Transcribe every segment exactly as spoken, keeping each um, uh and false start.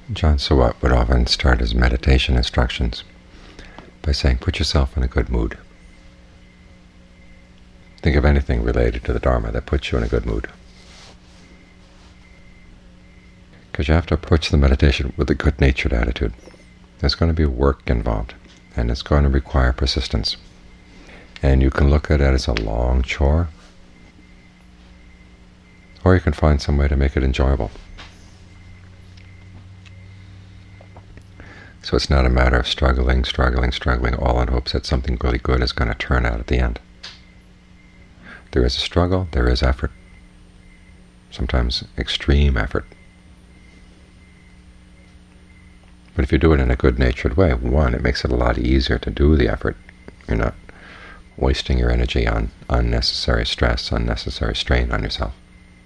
John Sawat would often start his meditation instructions by saying, put yourself in a good mood. Think of anything related to the Dharma that puts you in a good mood. Because you have to approach the meditation with a good-natured attitude. There's going to be work involved, and it's going to require persistence. And you can look at it as a long chore, or you can find some way to make it enjoyable. So it's not a matter of struggling, struggling, struggling, all in hopes that something really good is going to turn out at the end. There is a struggle, there is effort, sometimes extreme effort. But if you do it in a good-natured way, one, it makes it a lot easier to do the effort. You're not wasting your energy on unnecessary stress, unnecessary strain on yourself.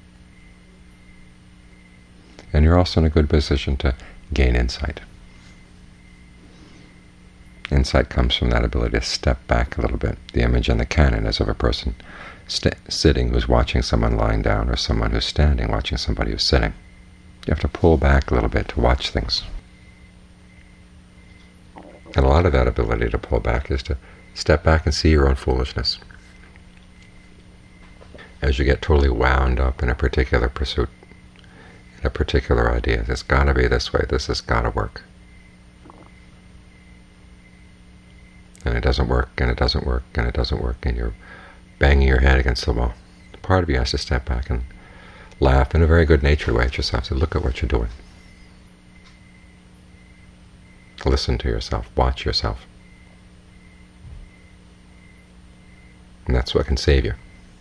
And you're also in a good position to gain insight. Insight comes from that ability to step back a little bit. The image in the canon is of a person sitting who's watching someone lying down, or someone who's standing watching somebody who's sitting. You have to pull back a little bit to watch things. And a lot of that ability to pull back is to step back and see your own foolishness. As you get totally wound up in a particular pursuit, in a particular idea, it's got to be this way, this has got to work. And it doesn't work, and it doesn't work, and it doesn't work, and you're banging your head against the wall. Part of you has to step back and laugh in a very good-natured way at yourself. Say, look at what you're doing. Listen to yourself. Watch yourself. And that's what can save you.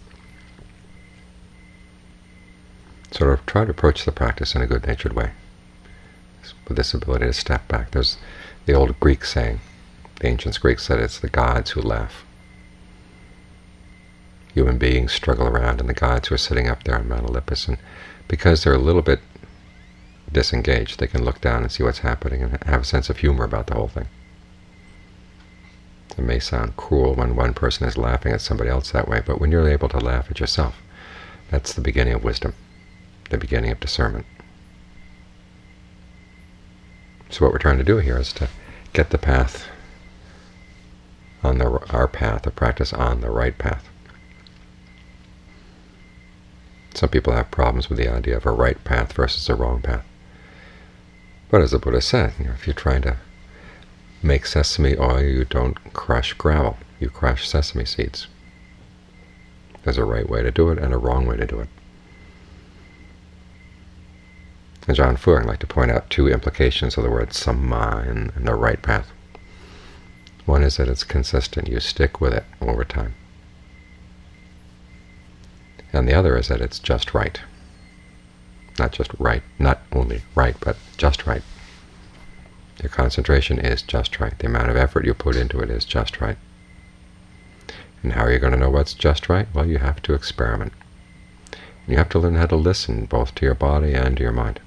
So try to approach the practice in a good-natured way, with this ability to step back. There's the old Greek saying, the ancient Greeks said it's the gods who laugh. Human beings struggle around, and the gods who are sitting up there on Mount Olympus, and because they're a little bit disengaged, they can look down and see what's happening and have a sense of humor about the whole thing. It may sound cruel when one person is laughing at somebody else that way, but when you're able to laugh at yourself, that's the beginning of wisdom, the beginning of discernment. So what we're trying to do here is to get the path on the our path, the practice on the right path. Some people have problems with the idea of a right path versus a wrong path. But as the Buddha said, you know, if you're trying to make sesame oil, you don't crush gravel, you crush sesame seeds. There's a right way to do it and a wrong way to do it. And John Fu would like to point out two implications of the word samma in, in the right path. One is that it's consistent, you stick with it over time. And the other is that it's just right. Not just right, not only right, but just right. Your concentration is just right. The amount of effort you put into it is just right. And how are you going to know what's just right? Well, you have to experiment. You have to learn how to listen both to your body and to your mind,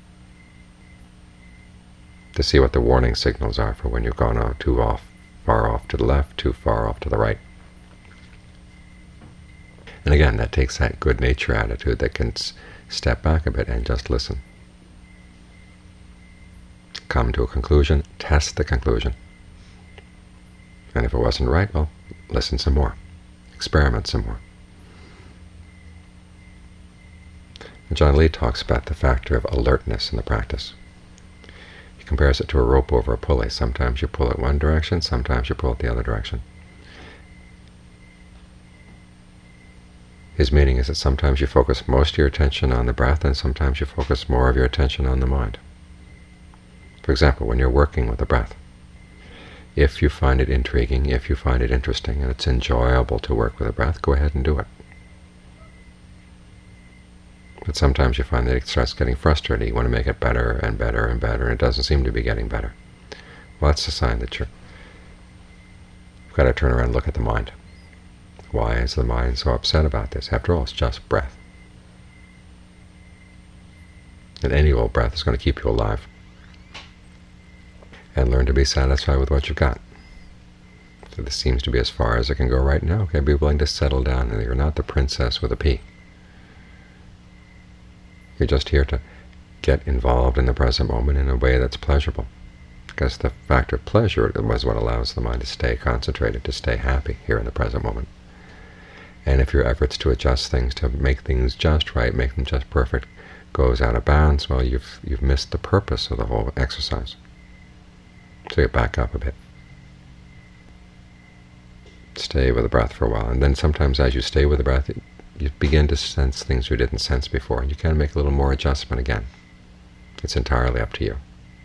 to see what the warning signals are for when you've gone out too off, far off to the left, too far off to the right. And again, that takes that good nature attitude that can step back a bit and just listen. Come to a conclusion, test the conclusion. And if it wasn't right, well, listen some more, experiment some more. And John Lee talks about the factor of alertness in the practice. He compares it to a rope over a pulley. Sometimes you pull it one direction, sometimes you pull it the other direction. His meaning is that sometimes you focus most of your attention on the breath, and sometimes you focus more of your attention on the mind. For example, when you're working with the breath, if you find it intriguing, if you find it interesting, and it's enjoyable to work with the breath, go ahead and do it. But sometimes you find that it starts getting frustrating. You want to make it better and better and better, and it doesn't seem to be getting better. Well, that's a sign that you're, you've got to turn around and look at the mind. Why is the mind so upset about this? After all, it's just breath. And any old breath is going to keep you alive. And learn to be satisfied with what you've got. So this seems to be as far as it can go right now. Okay, be willing to settle down. You're not the princess with a P. You're just here to get involved in the present moment in a way that's pleasurable. Because the factor of pleasure was what allows the mind to stay concentrated, to stay happy here in the present moment. And if your efforts to adjust things, to make things just right, make them just perfect, goes out of bounds, well, you've you've missed the purpose of the whole exercise. So you back up a bit. Stay with the breath for a while, and then sometimes as you stay with the breath, you begin to sense things you didn't sense before, and you can make a little more adjustment again. It's entirely up to you.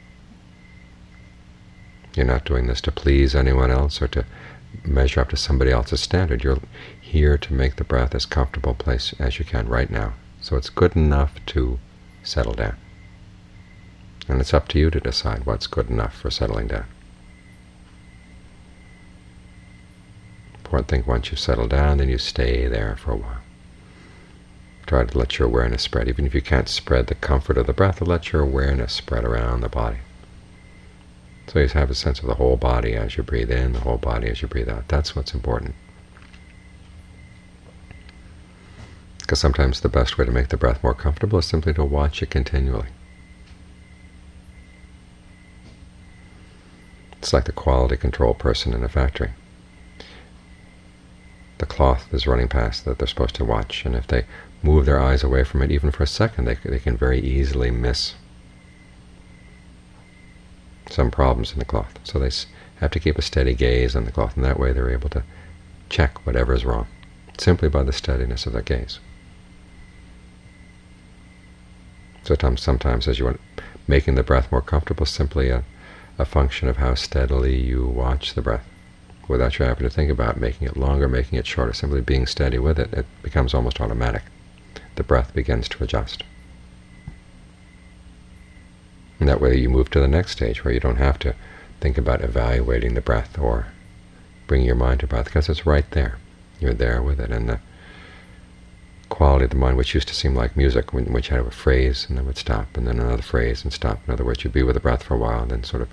You're not doing this to please anyone else or to measure up to somebody else's standard. You're here to make the breath as comfortable a place as you can right now. So it's good enough to settle down. And it's up to you to decide what's good enough for settling down. Important thing, once you settle down, then you stay there for a while. Try to let your awareness spread. Even if you can't spread the comfort of the breath, let your awareness spread around the body. So you have a sense of the whole body as you breathe in, the whole body as you breathe out. That's what's important. Because sometimes the best way to make the breath more comfortable is simply to watch it continually. It's like the quality control person in a factory. The cloth is running past that they're supposed to watch, and if they move their eyes away from it even for a second, they, they can very easily miss some problems in the cloth. So they have to keep a steady gaze on the cloth, and that way they're able to check whatever is wrong, simply by the steadiness of their gaze. Sometimes, sometimes as you want, making the breath more comfortable, simply a, a function of how steadily you watch the breath, without you having to think about making it longer, making it shorter. Simply being steady with it, it becomes almost automatic. The breath begins to adjust. And that way you move to the next stage, where you don't have to think about evaluating the breath or bringing your mind to breath, because it's right there. You're there with it. And the quality of the mind, which used to seem like music, which had a phrase and then would stop, and then another phrase and stop. In other words, you'd be with the breath for a while and then sort of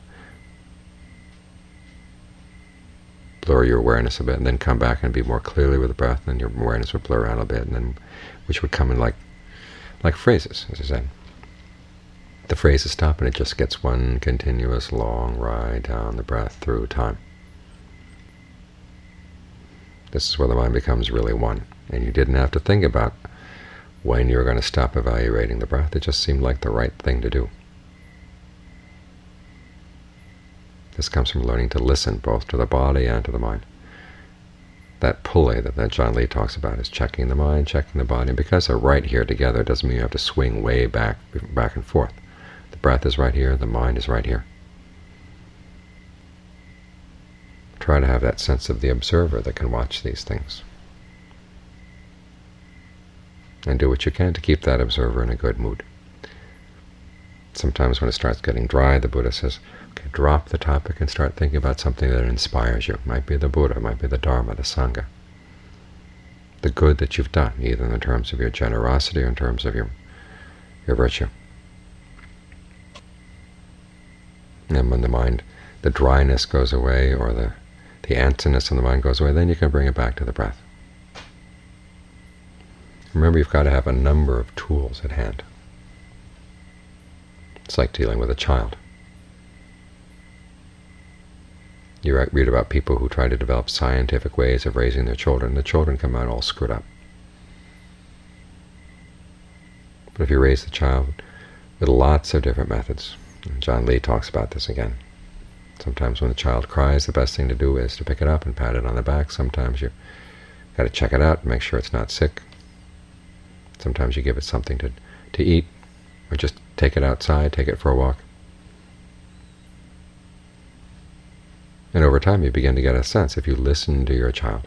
blur your awareness a bit, and then come back and be more clearly with the breath, and your awareness would blur out a bit, and then which would come in like like phrases, as I said. The phrases stop, and it just gets one continuous long ride down the breath through time. This is where the mind becomes really one, and you didn't have to think about when you were going to stop evaluating the breath. It just seemed like the right thing to do. This comes from learning to listen both to the body and to the mind. That pulley that, that John Lee talks about is checking the mind, checking the body. And because they're right here together, it doesn't mean you have to swing way back, back and forth. The breath is right here, the mind is right here. Try to have that sense of the observer that can watch these things. And do what you can to keep that observer in a good mood. Sometimes when it starts getting dry, the Buddha says, okay, drop the topic and start thinking about something that inspires you. It might be the Buddha, it might be the Dharma, the Sangha. The good that you've done, either in terms of your generosity or in terms of your, your virtue. And when the mind, the dryness goes away, or the, the antsiness in the mind goes away, then you can bring it back to the breath. Remember, you've got to have a number of tools at hand. It's like dealing with a child. You read about people who try to develop scientific ways of raising their children. The children come out all screwed up. But if you raise the child with lots of different methods, and John Lee talks about this again. Sometimes when the child cries, the best thing to do is to pick it up and pat it on the back. Sometimes you've got to check it out and make sure it's not sick. Sometimes you give it something to, to eat, or just take it outside, take it for a walk. And over time you begin to get a sense, if you listen to your child,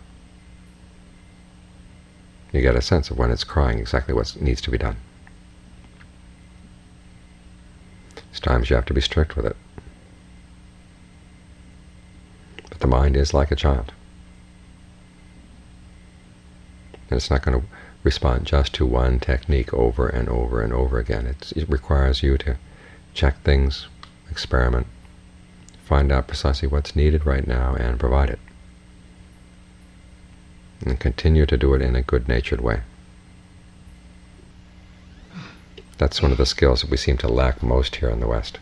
you get a sense of when it's crying, exactly what needs to be done. There's times you have to be strict with it. But the mind is like a child. And it's not going to respond just to one technique over and over and over again. It's, it requires you to check things, experiment, find out precisely what's needed right now and provide it. And continue to do it in a good-natured way. That's one of the skills that we seem to lack most here in the West.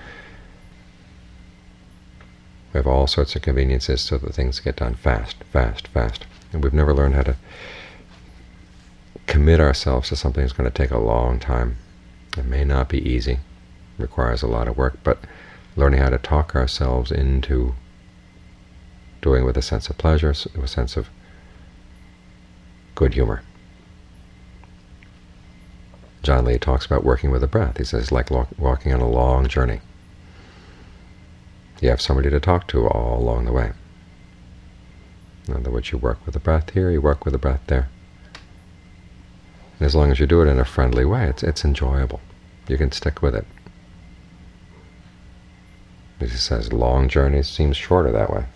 We have all sorts of conveniences so that things get done fast, fast, fast. And we've never learned how to commit ourselves to something that's going to take a long time. It may not be easy, requires a lot of work, but learning how to talk ourselves into doing with a sense of pleasure, with a sense of good humor. John Lee talks about working with the breath. He says, like walking on a long journey. You have somebody to talk to all along the way. In other words, you work with the breath here, you work with the breath there. And as long as you do it in a friendly way, it's, it's enjoyable. You can stick with it. As he says, long journeys seem shorter that way.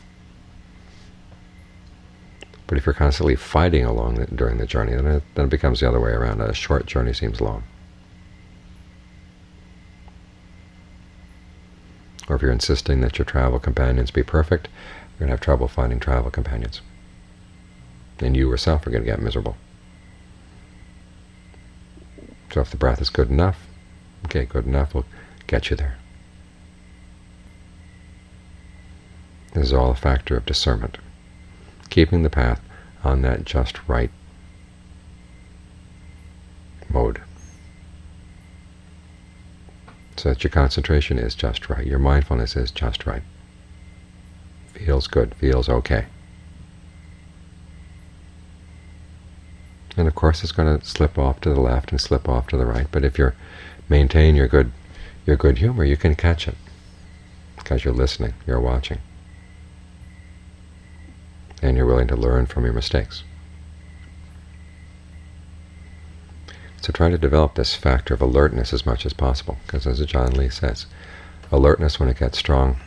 But if you're constantly fighting along the, during the journey, then it, then it becomes the other way around. A short journey seems long. Or if you're insisting that your travel companions be perfect, you're going to have trouble finding travel companions. And you yourself are going to get miserable. So if the breath is good enough, okay, good enough will get you there. This is all a factor of discernment. Keeping the path on that just right mode, so that your concentration is just right, your mindfulness is just right. Feels good, feels okay. And of course it's going to slip off to the left and slip off to the right, but if you maintain your good, your good humor, you can catch it, because you're listening, you're watching. And you're willing to learn from your mistakes. So try to develop this factor of alertness as much as possible, because as John Lee says, alertness, when it gets strong,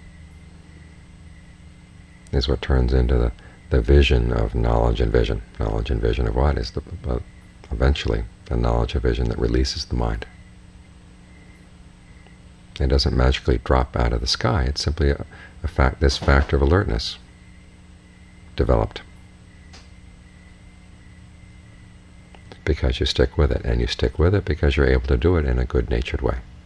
is what turns into the, the vision of knowledge and vision. Knowledge and vision of what? Is the, uh, eventually the knowledge and vision that releases the mind. It doesn't magically drop out of the sky. It's simply a, a fact, this factor of alertness developed because you stick with it, and you stick with it because you're able to do it in a good-natured way.